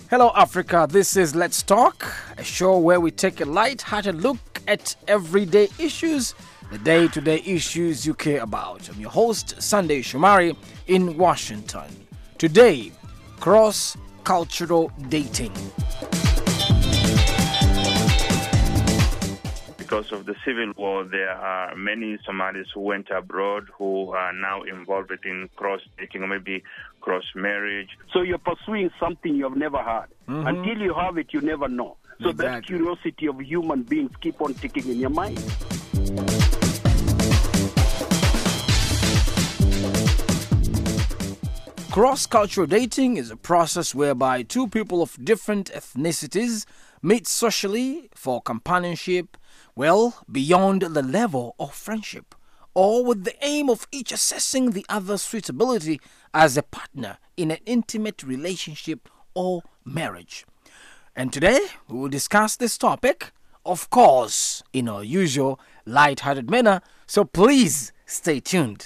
Hello, Africa. This is Let's Talk, a show where we take a light-hearted look at everyday issues, the day-to-day issues you care about. I'm your host, Sunday Shomari, in Washington. Today, cross-cultural dating. Because of the civil war, there are many Somalis who went abroad who are now involved in cross-dating or maybe cross-marriage. So you're pursuing something you have never had. Until you have it, you never know. So that curiosity of human beings keep on ticking in your mind. Cross-cultural dating is a process whereby two people of different ethnicities meet socially for companionship, beyond the level of friendship, or with the aim of each assessing the other's suitability as a partner in an intimate relationship or marriage. And today, we will discuss this topic, of course, in our usual light-hearted manner, so please stay tuned.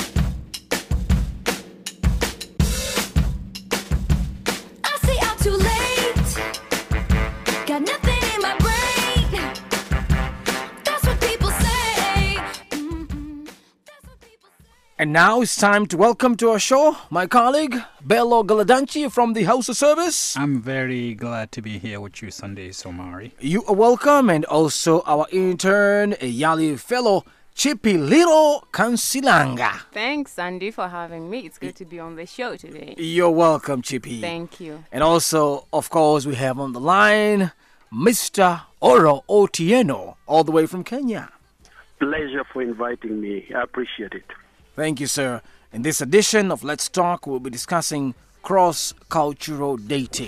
And now it's time to welcome to our show my colleague, Bello Galadanchi from the House of Service. I'm very glad to be here with you, Sunday Somari. You are welcome, and also our intern, a Yali fellow, Chippy Little Kansilanga. Thanks, Sandy, for having me. It's good to be on the show today. You're welcome, Chippy. Thank you. And also, of course, we have on the line Mr. Oro Otieno, all the way from Kenya. Pleasure for inviting me. I appreciate it. Thank you, sir. In this edition of Let's Talk, we'll be discussing cross-cultural dating.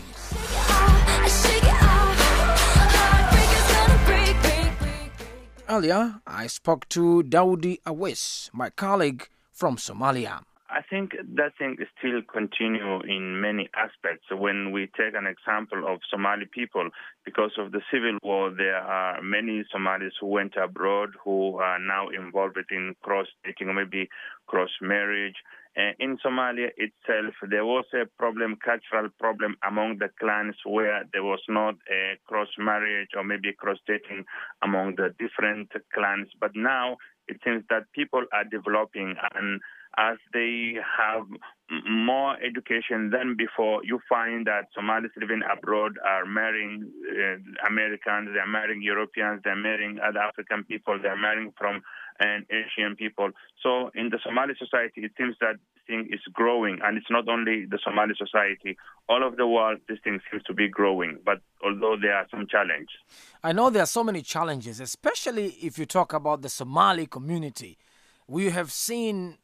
Earlier, I spoke to Daudi Awes, my colleague from Somalia. I think that thing is still continue in many aspects. When we take an example of Somali people, because of the civil war, there are many Somalis who went abroad who are now involved in cross-dating or maybe cross-marriage. In Somalia itself, there was a cultural problem among the clans where there was not a cross-marriage or maybe cross-dating among the different clans. But now it seems that people are developing, and as they have more education than before, you find that Somalis living abroad are marrying Americans, they're marrying Europeans, they're marrying other African people, they're marrying from Asian people. So in the Somali society, it seems that this thing is growing, and it's not only the Somali society. All over the world, this thing seems to be growing, but although there are some challenges. I know there are so many challenges, especially if you talk about the Somali community. We have seen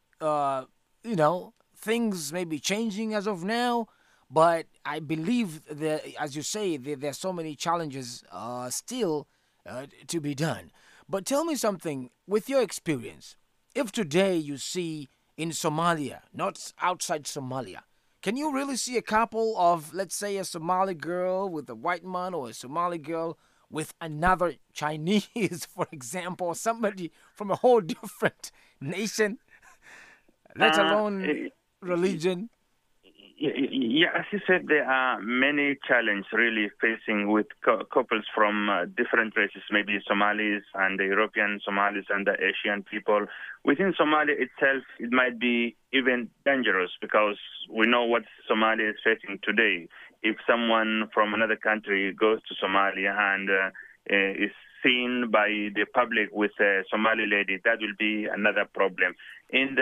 things may be changing as of now, but I believe that, as you say, there are so many challenges still to be done. But tell me something, with your experience, if today you see in Somalia, not outside Somalia, can you really see a couple of, let's say, a Somali girl with a white man or a Somali girl with another Chinese, for example, or somebody from a whole different nation? Let alone religion. Yeah, as you said, there are many challenges really facing with couples from different races, maybe Somalis and the European Somalis and the Asian people. Within Somalia itself, it might be even dangerous because we know what Somalia is facing today. If someone from another country goes to Somalia and is seen by the public with a Somali lady, that will be another problem. In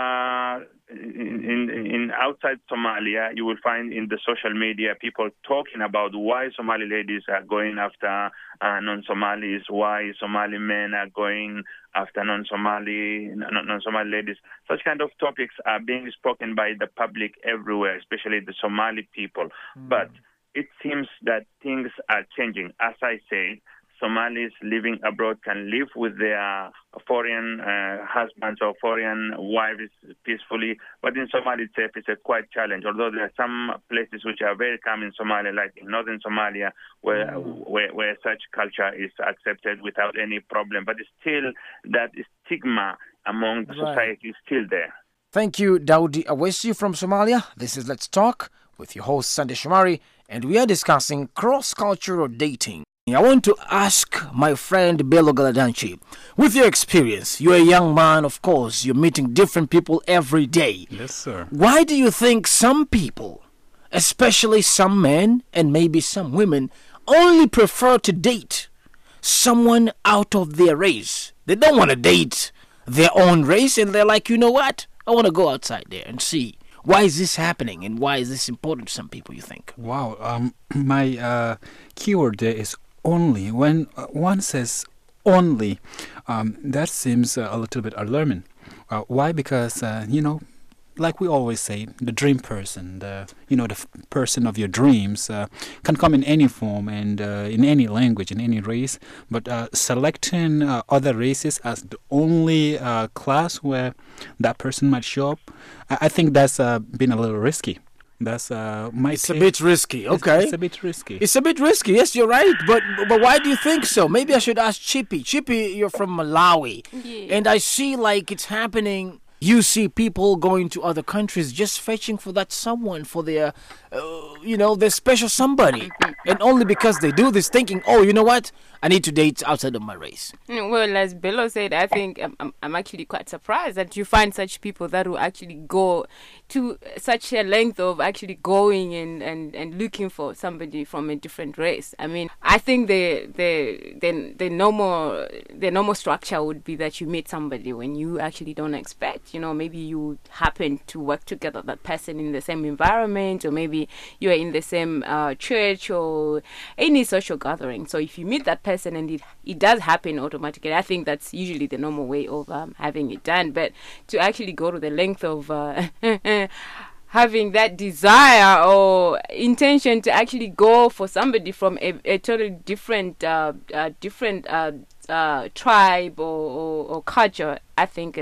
outside Somalia, you will find in the social media people talking about why Somali ladies are going after non-Somalis, why Somali men are going after non-Somali ladies. Such kind of topics are being spoken by the public everywhere, especially the Somali people. But it seems that things are changing. As I said, Somalis living abroad can live with their foreign husbands or foreign wives peacefully, but in Somalia itself it's a quite challenge. Although there are some places which are very common in Somalia, like in northern Somalia, where such culture is accepted without any problem, but it's still that stigma among the society is still there. Thank you, Daudi Awesi from Somalia. This is Let's Talk with your host, Sunday Shomari, and we are discussing cross-cultural dating. I want to ask my friend Bello Galadanchi, with your experience, you're a young man, of course, you're meeting different people every day. Yes, sir. Why do you think some people, especially some men and maybe some women, only prefer to date someone out of their race? They don't want to date their own race, and they're like, you know what? I want to go outside there and see. Why is this happening, and why is this important to some people, you think? Wow. My keyword there is only. When one says only, that seems a little bit alarming. Why? Because, like we always say, the dream person, the person of your dreams can come in any form and in any language, in any race. But selecting other races as the only class where that person might show up, I think that's been a little risky. That's It's a bit risky. Okay, it's a bit risky. It's a bit risky. Yes, you're right. But why do you think so? Maybe I should ask Chippy. Chippy, you're from Malawi, and I see like it's happening. You see people going to other countries just fetching for that someone, for their, their special somebody. And only because they do this thinking, oh, you know what? I need to date outside of my race. Well, as Bello said, I think I'm actually quite surprised that you find such people that will actually go to such a length of actually going and looking for somebody from a different race. I mean, I think the normal structure would be that you meet somebody when you actually don't expect. Maybe you happen to work together, that person in the same environment, or maybe you are in the same church or any social gathering. So if you meet that person and it does happen automatically, I think that's usually the normal way of having it done. But to actually go to the length of having that desire or intention to actually go for somebody from a totally different tribe or culture, I think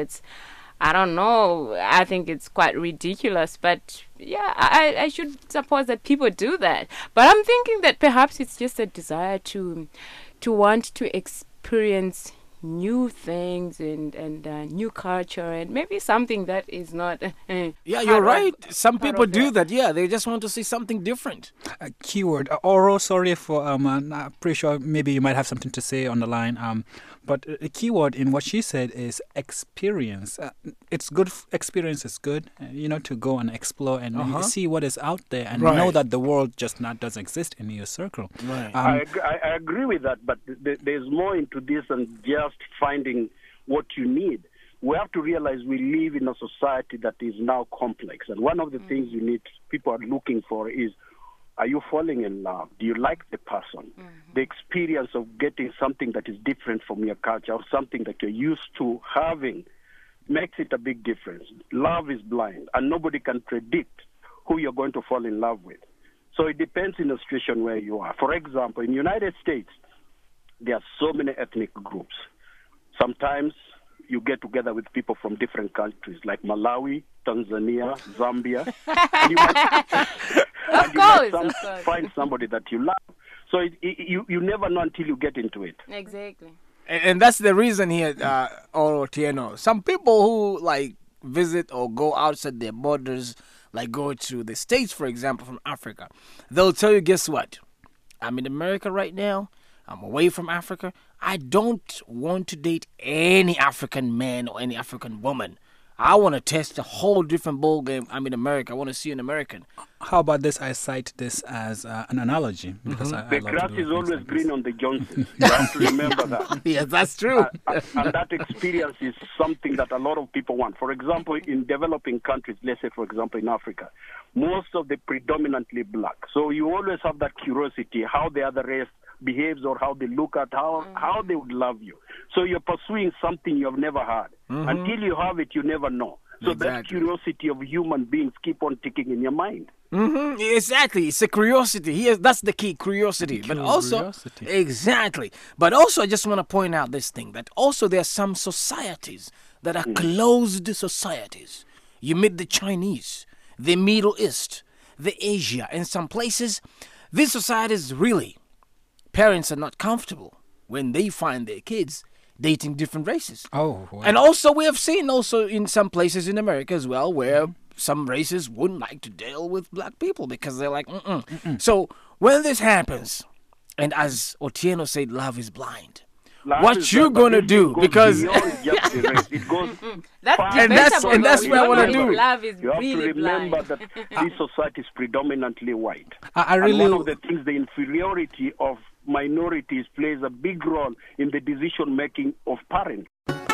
it's quite ridiculous. But yeah, I should suppose that people do that. But I'm thinking that perhaps it's just a desire to want to experience new things and new culture, and maybe something that is not yeah, you're right. Some people do that. Yeah, they just want to see something different. Keyword Oro, sorry for I'm pretty sure maybe you might have something to say on the line, but a keyword in what she said is experience. It's good. Experience is good, to go and explore and see what is out there and know that the world just doesn't exist in your circle. Right. I agree with that, but there's more into this than just finding what you need. We have to realize we live in a society that is now complex, and one of the things people are looking for is, are you falling in love? Do you like the person? The experience of getting something that is different from your culture or something that you're used to having makes it a big difference. Love is blind, and nobody can predict who you're going to fall in love with. So it depends in the situation where you are. For example, in the United States, there are so many ethnic groups. Sometimes you get together with people from different countries, like Malawi, Tanzania, Zambia. And you might find somebody that you love. So you never know until you get into it. Exactly. And that's the reason here, Oro Tieno. Some people who visit or go outside their borders, like go to the States, for example, from Africa, they'll tell you, guess what? I'm in America right now. I'm away from Africa. I don't want to date any African man or any African woman. I want to test a whole different ball game. I'm in America. I want to see an American. How about this? I cite this as an analogy. Because the grass is always green on the Johnson. You have to remember that. Yes, that's true. And that experience is something that a lot of people want. For example, in developing countries, let's say, for example, in Africa, most of the predominantly black. So you always have that curiosity, how the other race behaves or how they look at, how they would love you. So you're pursuing something you've never had. Until you have it, you never know. So that curiosity of human beings keep on ticking in your mind. Exactly. It's a curiosity. That's the key, curiosity. But also, exactly. But also, I just want to point out this thing, that also there are some societies that are closed societies. You meet the Chinese, the Middle East, the Asia, and some places. These societies really, parents are not comfortable when they find their kids dating different races. Oh, wow. And also we have seen also in some places in America as well where some races wouldn't like to deal with black people because they're like, mm-mm. So when this happens, and as Otieno said, love is blind. What you gonna do? Because it goes and that's what I want to do. Love is you have really to remember blind. that this society is predominantly white. I really. And one of the things, the inferiority of minorities plays a big role in the decision making of parents.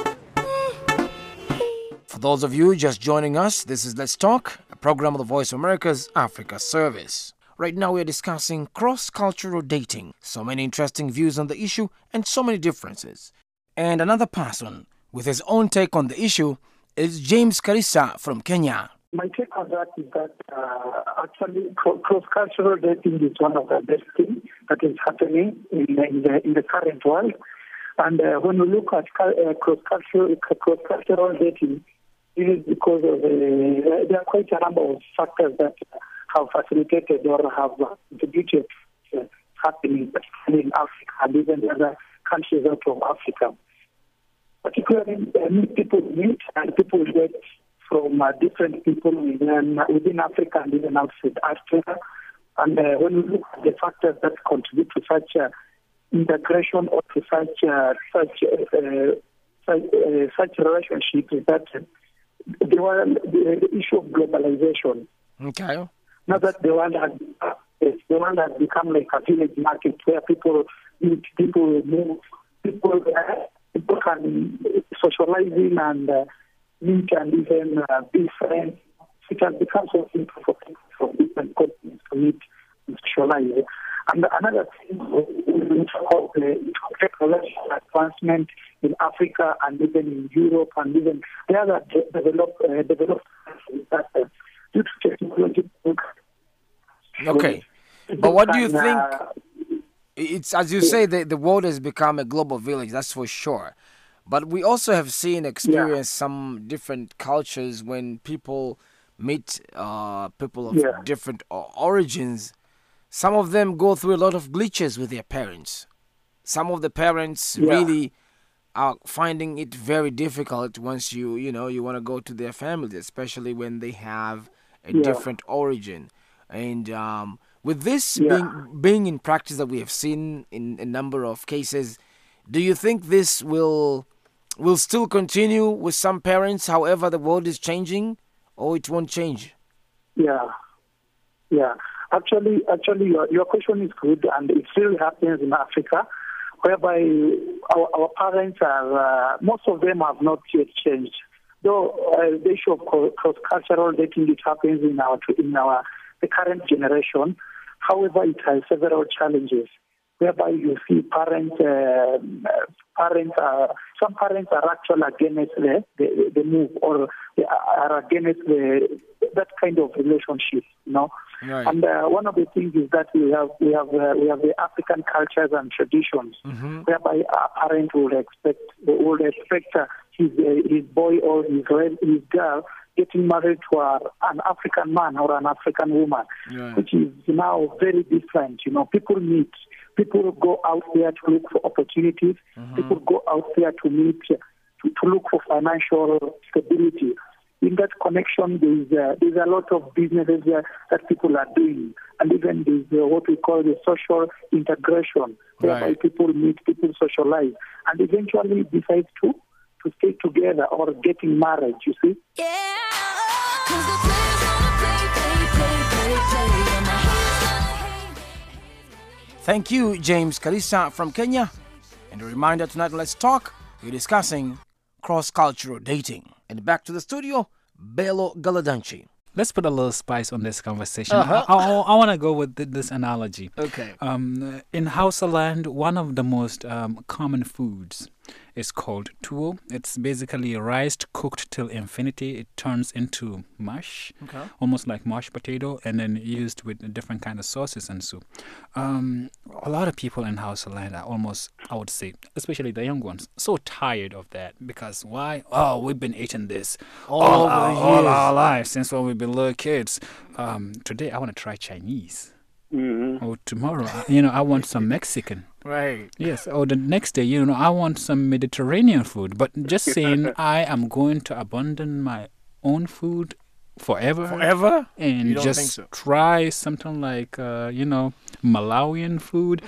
For those of you just joining us, this is Let's Talk, a program of the Voice of America's Africa Service. Right now we are discussing cross-cultural dating. So many interesting views on the issue and so many differences. And another person with his own take on the issue is James Karisa from Kenya. My take on that is that actually cross-cultural dating is one of the best things that is happening in the current world. And when we look at cross-cultural dating, it is because of there are quite a number of factors that have facilitated or have contributed to happening in Africa and even other countries out of Africa. Particularly, people meet and people get from different people within Africa and even outside Africa. And when we look at the factors that contribute to such integration or to such relationships, is that the issue of globalization. Okay. Now that the world has become like a village market where people meet, people move, people can socializing and meet and even be friends. It has become so simple for people from different continents to meet and socialize. And another thing we talk about the technological advancement in Africa and even in Europe and even the other developed countries that due to technology. Okay, but what do you think? It's as you say, the world has become a global village. That's for sure. But we also have experienced some different cultures when people meet people of different origins. Some of them go through a lot of glitches with their parents. Some of the parents really are finding it very difficult once you want to go to their families, especially when they have a different origin. And with this being in practice that we have seen in a number of cases, do you think this will still continue with some parents, however the world is changing, or it won't change? Yeah. Actually, your question is good, and it still happens in Africa, whereby our parents are, most of them have not yet changed. Though the issue of cross-cultural dating, it happens in the current generation. However, it has several challenges, whereby you see some parents are actually against the move, or they are against that kind of relationship, Right. And one of the things is that we have the African cultures and traditions, whereby a parent would expect his boy or his girl getting married to an African man or an African woman, which is now very different. People meet, people go out there to look for opportunities, people go out there to meet, to look for financial stability. In that connection, there's a lot of businesses that people are doing, and even there's what we call the social integration, whereby people meet, people socialize, and eventually decide to stay together or getting married, you see? Thank you, James Karisa from Kenya. And a reminder tonight, Let's Talk, we're discussing cross-cultural dating. And back to the studio, Bello Galadanchi. Let's put a little spice on this conversation. I want to go with this analogy. Okay. In Hausaland, one of the most common foods is called tuwo. It's basically rice cooked till infinity. It turns into mush, almost like mashed potato, and then used with different kind of sauces and soup. A lot of people in Hausaland are almost, I would say, especially the young ones, so tired of that. Because why? Oh, we've been eating this all our lives since when we've been little kids. Today, I want to try Chinese. Or tomorrow, I want some Mexican. Right. Yes. Or the next day, I want some Mediterranean food. But just saying I am going to abandon my own food forever. Forever? And You don't think just so? try something like, Malawian food.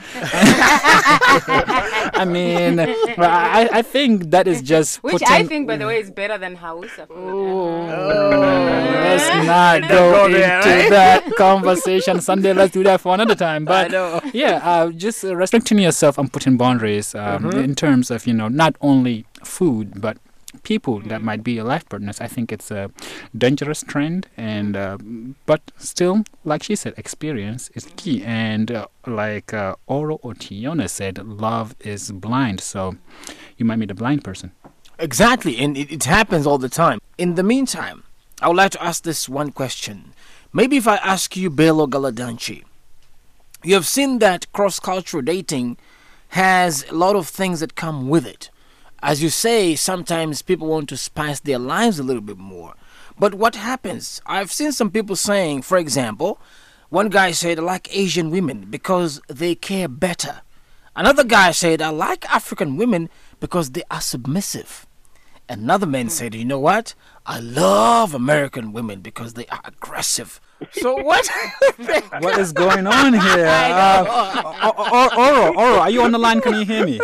I mean, I think that is just Which I think, by the way, is better than Hausa food. Let's not go into that conversation. Someday, let's do that for another time. But just restricting yourself and putting boundaries in terms of, not only food, but people that might be your life partners. I think it's a dangerous trend, and but still, like she said, experience is key. And like Oro Otieno said, love is blind. So you might meet a blind person. Exactly, and it happens all the time. In the meantime, I would like to ask this one question. Maybe if I ask you, Bello Galadanchi, you have seen that cross-cultural dating has a lot of things that come with it. As you say, sometimes people want to spice their lives a little bit more. But what happens? I've seen some people saying, for example, one guy said, I like Asian women because they care better. Another guy said, I like African women because they are submissive. Another man said, you know what? I love American women because they are aggressive. So what? What is going on here? Oro, are you on the line? Can you hear me?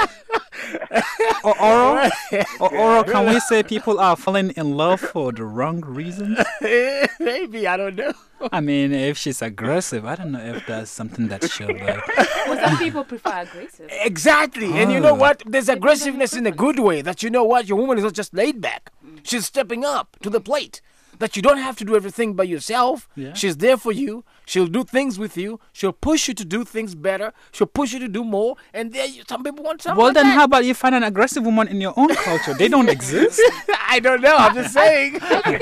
Oro, can we say people are falling in love for the wrong reasons? Maybe, I don't know. I mean, if she's aggressive, I don't know if that's something that should Well, some people prefer aggressive. Exactly. And you know what? There's aggressiveness in a good way. That you know what? Your woman is not just laid back. She's stepping up to the plate. That you don't have to do everything by yourself. Yeah. She's there for you. She'll do things with you. She'll push you to do things better. She'll push you to do more. And there, some people want something. Well, like then that. how about you find an aggressive woman in your own culture? They don't exist. I don't know. I'm just saying.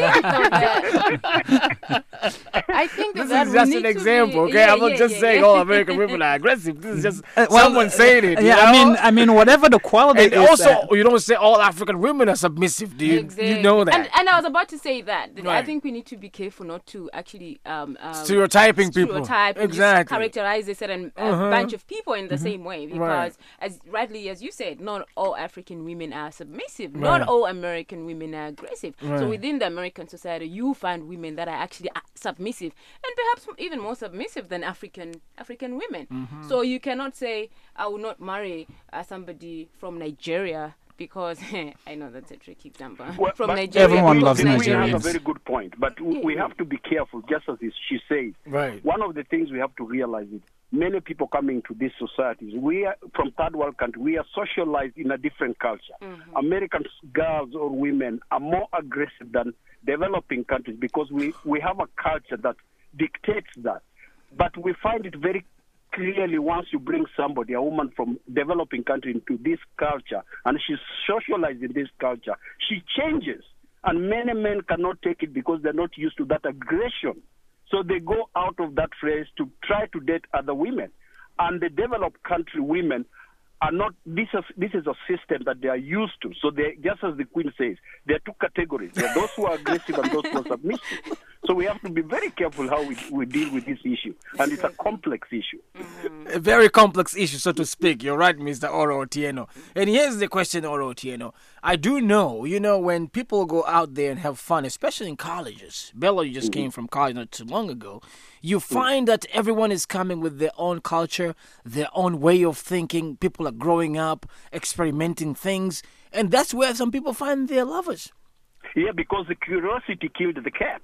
I think This that is we just need an to example, be, okay? I'm not just saying all American women are aggressive. This is just someone saying it. Yeah, you know? I mean, whatever the quality And is. also, you don't say all African women are submissive. Do you? Exactly. You know that? And I was about to say that. I Right. think we need to be careful not to actually Stereotyping people. stereotype and Exactly. just characterize a certain bunch of people in the same way, because Right. as rightly as you said, not all African women are submissive, Right. not all American women are aggressive. Right. So within the American society, you find women that are actually submissive, and perhaps even more submissive than African women. So you cannot say, I will not marry somebody from Nigeria, because I know that's a tricky example. Well, From but Nigeria, Everyone because loves We Nigeria- have a very good point, but we have to be careful, just as she says. Right. One of the things we have to realize is many people coming to these societies, we are from third world countries, we are socialized in a different culture. American girls or women are more aggressive than developing countries because we have a culture that dictates that. But we find it very clearly once you bring somebody, a woman from developing country, into this culture, and she's socialized in this culture, she changes. And many men cannot take it because they're not used to that aggression. So they go out of that phrase to try to date other women. And the developed country women are not, this is a system that they are used to. So they, just as the Queen says, there are two categories. There are those who are aggressive and those who are submissive. So we have to be very careful how we deal with this issue. And it's a complex issue. A very complex issue, so to speak. You're right, Mr. Oro Otieno. And here's the question, Oro Otieno. I do know, when people go out there and have fun, especially in colleges. Bello, you just came from college not too long ago. You find that everyone is coming with their own culture, their own way of thinking. People are growing up, experimenting things. And that's where some people find their lovers. Yeah, because the curiosity killed the cat.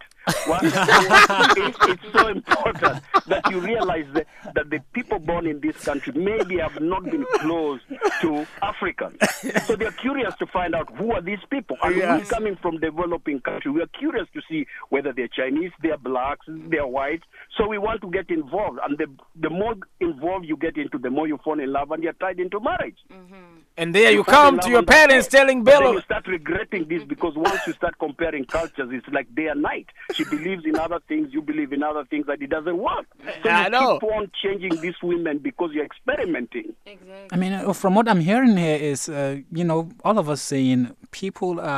It's so important that you realize that the people born in this country maybe have not been close to Africans. So they're curious to find out who are these people. And we're coming from developing country. We are curious to see whether they're Chinese, they're blacks, they're whites. So we want to get involved. And the more involved you get into, the more you fall in love and you're tied into marriage. And there you come to your parents telling But then Bello. you start regretting this because once you start comparing cultures, it's like day and night. She believes in other things, you believe in other things, and it doesn't work. So I you know. keep on changing these women because you're experimenting. Exactly. I mean, from what I'm hearing here is, all of us saying people are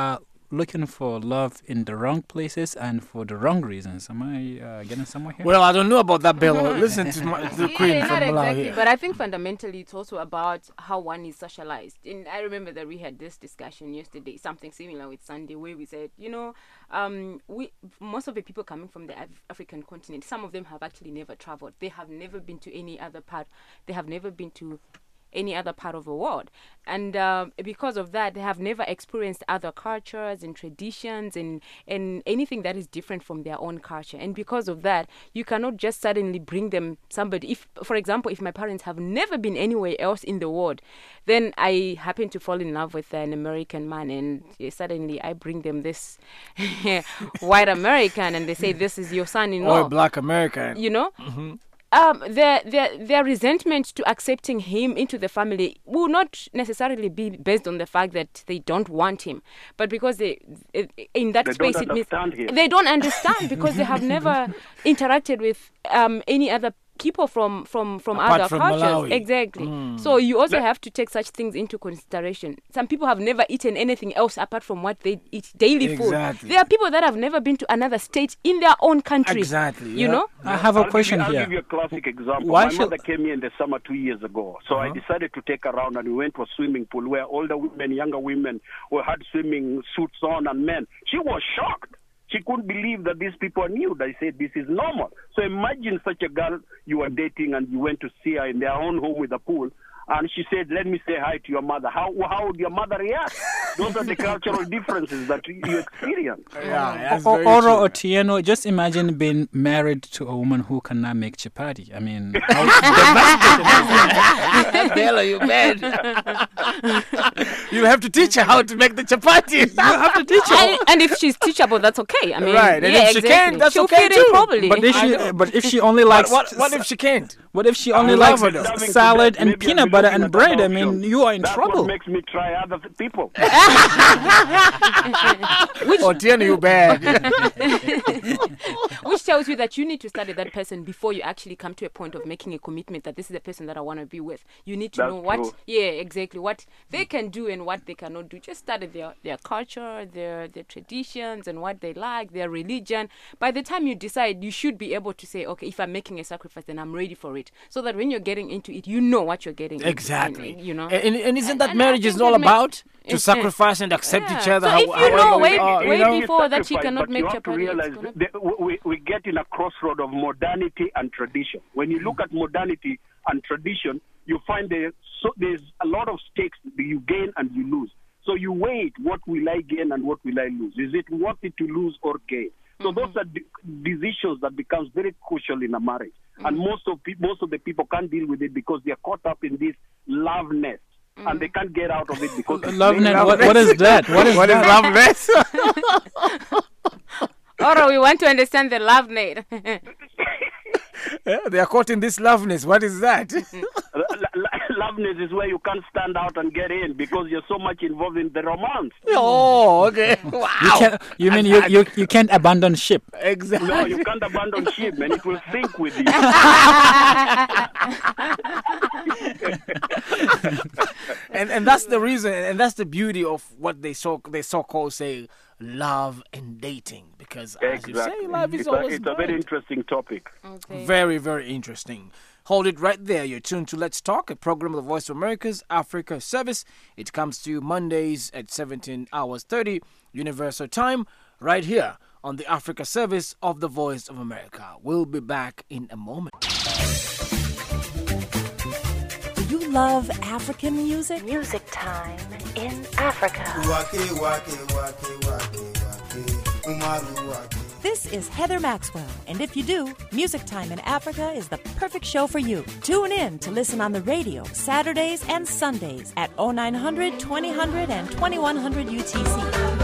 looking for love in the wrong places and for the wrong reasons. Am I getting somewhere here? Well, I don't know about that, Bello. Listen to the Queen not from Malawi. exactly, here. but I think fundamentally it's also about how one is socialized. And I remember that we had this discussion yesterday, something similar with Sunday, where we said, most of the people coming from the African continent, some of them have actually never traveled. They have never been to any other part. They have never been to any other part of the world, and because of that they have never experienced other cultures and traditions and anything that is different from their own culture. And because of that, you cannot just suddenly bring them somebody. If, for example, if my parents have never been anywhere else in the world, then I happen to fall in love with an American man, and suddenly I bring them this white American, and they say this is your son-in-law Or black American. Mm-hmm. Their resentment to accepting him into the family will not necessarily be based on the fact that they don't want him, but because they in that space it means they don't understand because they have never interacted with any other people from other cultures. Malawi. Exactly. So you also have to take such things into consideration. Some people have never eaten anything else apart from what they eat daily food. There are people that have never been to another state in their own country. Exactly. You know? I have a question I'll here. give you a classic example. Why My mother came here in the summer 2 years ago. So I decided to take her around, and we went to a swimming pool where older women, younger women who had swimming suits on, and men. She was shocked. She couldn't believe that these people are nude. I said, this is normal. So imagine such a girl you were dating and you went to see her in their own home with a pool. And she said, let me say hi to your mother. How would your mother react? Those are the cultural differences that you experience. Oro Otieno, just imagine being married to a woman who cannot make chapati. I mean, Bello, you bad. You have to teach her how to make the chapati. You have to teach her. And if she's teachable, that's okay. I mean, right. And if she can, that's she'll okay fit too. in probably. But if she only likes... What if she can't? What if she only likes salad and peanut butter and bread? I mean, you are in trouble. What makes me try other people. Otieno, you bad. Which tells you that you need to study that person before you actually come to a point of making a commitment that this is the person that I want to be with. You need to know what they can do and what they cannot do. Just study their culture, their traditions and what they like, their religion. By the time you decide, you should be able to say, okay, if I'm making a sacrifice, then I'm ready for it. So that when you're getting into it, you know what you're getting exactly. into. You know? And isn't that marriage is all about? To sacrifice and accept each other. So if you know way before that she cannot make chapati. We get in a crossroad of modernity and tradition. When you look at modernity and tradition, you find there's a lot of stakes you gain and you lose. So you weigh what will I gain and what will I lose? Is it worth it to lose or gain? So those are decisions that becomes very crucial in a marriage. And most of the people can't deal with it because they are caught up in this love nest. And they can't get out of it because love nest. What is that? What is love nest? Oro, we want to understand the love nest. They are caught in this loveness. What is that? Loveness is where you can't stand out and get in because you're so much involved in the romance. Oh, okay. Wow. You can't abandon ship. Exactly. No, you can't abandon ship, and it will sink with you. and that's the reason, and that's the beauty of what they so-called say love and dating, because as you say, love is always it's a very interesting topic. Okay. Very, very interesting. Hold it right there. You're tuned to Let's Talk, a program of the Voice of America's Africa Service. It comes to you Mondays at 17 hours 30 Universal Time, right here on the Africa Service of the Voice of America. We'll be back in a moment. Do you love African music? Music Time in Africa. This is Heather Maxwell, and if you do, Music Time in Africa is the perfect show for you. Tune in to listen on the radio Saturdays and Sundays at 0900, 2000, and 2100 UTC.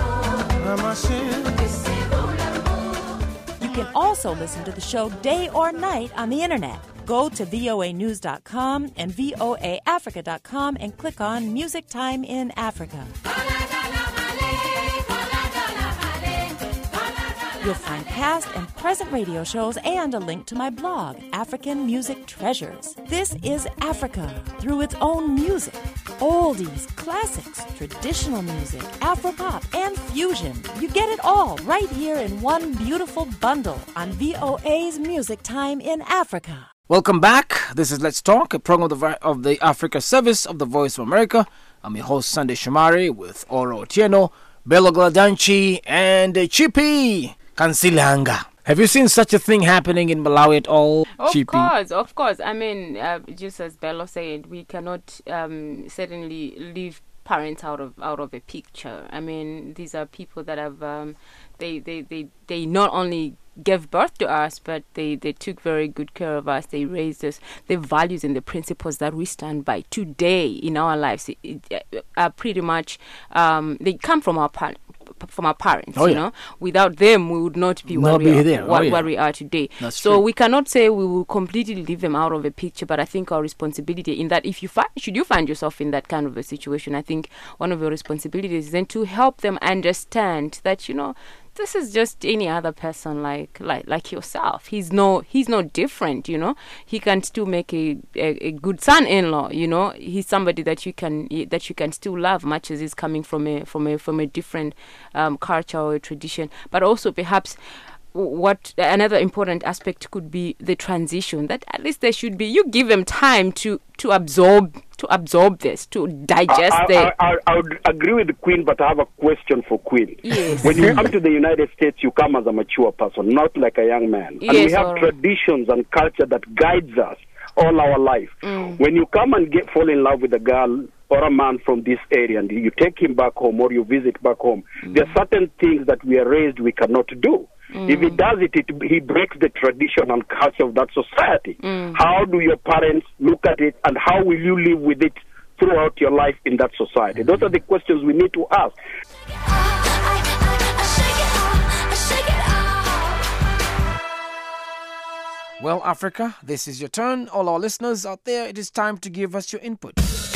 You can also listen to the show day or night on the internet. Go to voanews.com and voaafrica.com and click on Music Time in Africa. You'll find past and present radio shows and a link to my blog, African Music Treasures. This is Africa through its own music. Oldies, classics, traditional music, Afropop, and fusion. You get it all right here in one beautiful bundle on VOA's Music Time in Africa. Welcome back. This is Let's Talk, a program of the Africa Service of the Voice of America. I'm your host, Sunday Shomari, with Oro Otieno, Bello Gladanchi, and Chippy Kansilanga. Have you seen such a thing happening in Malawi at all, Chippy? Of course. I mean, just as Bello said, we cannot certainly leave parents out of a picture. I mean, these are people that have they not only gave birth to us, but they took very good care of us. They raised us. The values and the principles that we stand by today in our lives are pretty much they come from our parents. You know, without them we would not be where we are today. That's so true. We cannot say we will completely leave them out of the picture, but I think our responsibility in that, if you should you find yourself in that kind of a situation, I think one of your responsibilities is then to help them understand that, you know, this is just any other person like yourself. He's no different, you know. He can still make a good son-in-law, you know. He's somebody that you can still love, much as he's coming from a different culture or tradition. But also perhaps what another important aspect could be the transition, that at least there should be, you give them time to absorb this, to digest I would agree with the Queen, but I have a question for Queen. Yes. When you come to the United States, you come as a mature person, not like a young man. Yes, and we have traditions and culture that guides us all our life. When you come and fall in love with a girl or a man from this area and you take him back home or you visit back home, there are certain things that we are raised we cannot do. If he does it, he breaks the tradition and culture of that society. How do your parents look at it, and how will you live with it throughout your life in that society? Those are the questions we need to ask. Well, Africa, this is your turn. All our listeners out there, it is time to give us your input.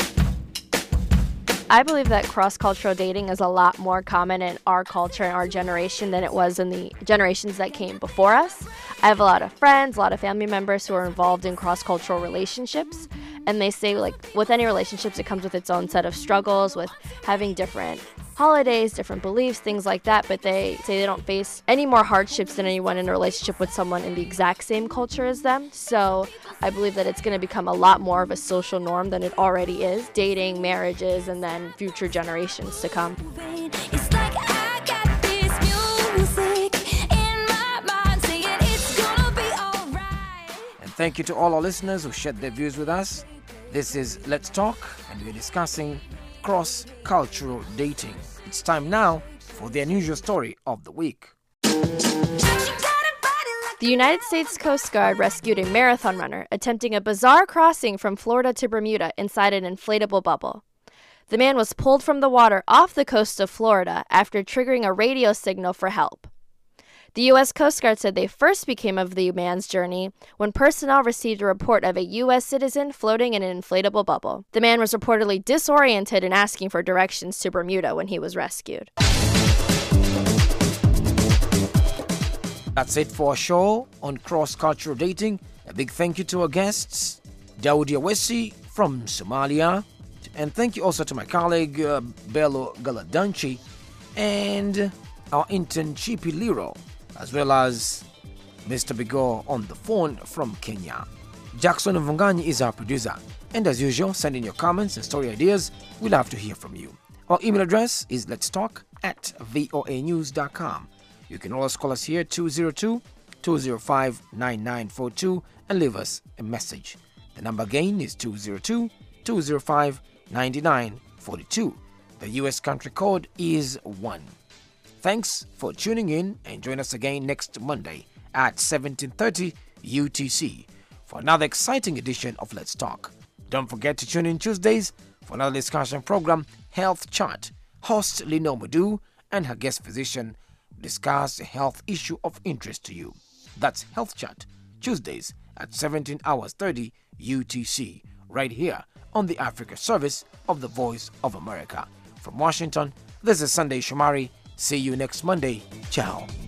I believe that cross-cultural dating is a lot more common in our culture and our generation than it was in the generations that came before us. I have a lot of friends, a lot of family members who are involved in cross-cultural relationships, and they say, like, with any relationships, it comes with its own set of struggles, with having different holidays, different beliefs, things like that, but they say they don't face any more hardships than anyone in a relationship with someone in the exact same culture as them. So I believe that it's going to become a lot more of a social norm than it already is, dating, marriages, and then future generations to come. It's like I got this music in my mind saying it's gonna be alright. And thank you to all our listeners who shared their views with us. This is Let's Talk, and we're discussing cross-cultural dating. It's time now for the unusual story of the week. The United States Coast Guard rescued a marathon runner attempting a bizarre crossing from Florida to Bermuda inside an inflatable bubble. The man was pulled from the water off the coast of Florida after triggering a radio signal for help. The U.S. Coast Guard said they first became of the man's journey when personnel received a report of a U.S. citizen floating in an inflatable bubble. The man was reportedly disoriented and asking for directions to Bermuda when he was rescued. That's it for our show on cross-cultural dating. A big thank you to our guests, Daudi Awesi from Somalia, and thank you also to my colleague Bello Galadanchi and our intern Chippy Liro, as well as Mr. Bigor on the phone from Kenya. Jackson Mvunganyi is our producer. And as usual, send in your comments and story ideas. We'd love to hear from you. Our email address is letstalk@voanews.com. You can always call us here 202-205-9942 and leave us a message. The number again is 202-205-9942. The U.S. country code is 1. Thanks for tuning in, and join us again next Monday at 17:30 UTC for another exciting edition of Let's Talk. Don't forget to tune in Tuesdays for another discussion program, Health Chat. Host Lino Madu and her guest physician discuss a health issue of interest to you. That's Health Chat, Tuesdays at 17:30 UTC, right here on the Africa Service of the Voice of America. From Washington, this is Sunday Shomari. See you next Monday. Ciao.